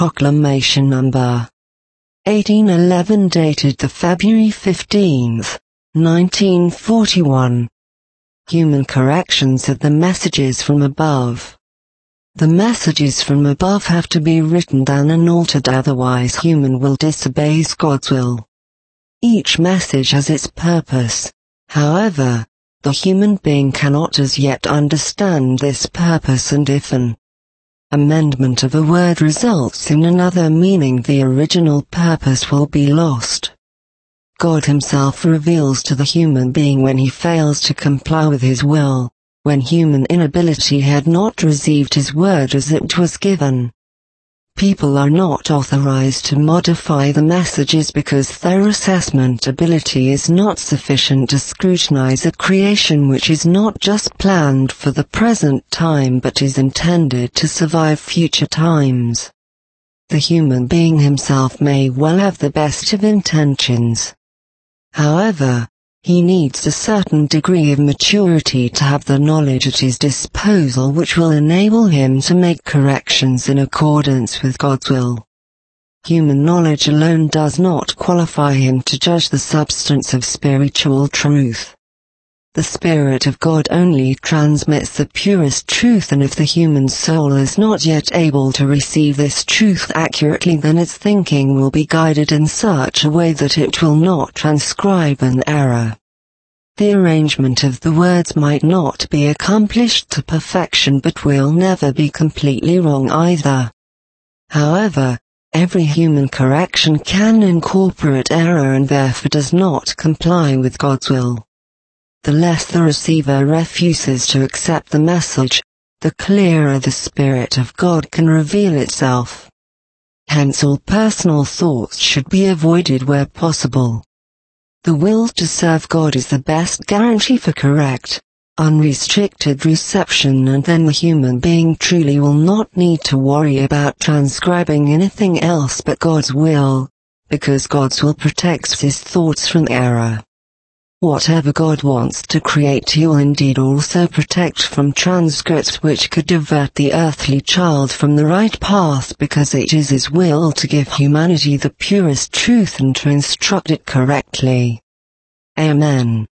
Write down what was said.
Proclamation Number 1811 dated the February 15th, 1941. Human corrections of the messages from above. The messages from above have to be written down and altered, otherwise human will disobey God's will. Each message has its purpose. However, the human being cannot as yet understand this purpose, and if an amendment of a word results in another meaning, the original purpose will be lost. God himself reveals to the human being when he fails to comply with his will, when human inability had not received his word as it was given. People are not authorized to modify the messages because their assessment ability is not sufficient to scrutinize a creation which is not just planned for the present time but is intended to survive future times. The human being himself may well have the best of intentions. However, he needs a certain degree of maturity to have the knowledge at his disposal which will enable him to make corrections in accordance with God's will. Human knowledge alone does not qualify him to judge the substance of spiritual truth. The Spirit of God only transmits the purest truth, and if the human soul is not yet able to receive this truth accurately, then its thinking will be guided in such a way that it will not transcribe an error. The arrangement of the words might not be accomplished to perfection but will never be completely wrong either. However, every human correction can incorporate error and therefore does not comply with God's will. The less the receiver refuses to accept the message, the clearer the Spirit of God can reveal itself. Hence all personal thoughts should be avoided where possible. The will to serve God is the best guarantee for correct, unrestricted reception, and then the human being truly will not need to worry about transcribing anything else but God's will, because God's will protects his thoughts from error. Whatever God wants to create, he will indeed also protect from transcripts which could divert the earthly child from the right path, because it is his will to give humanity the purest truth and to instruct it correctly. Amen.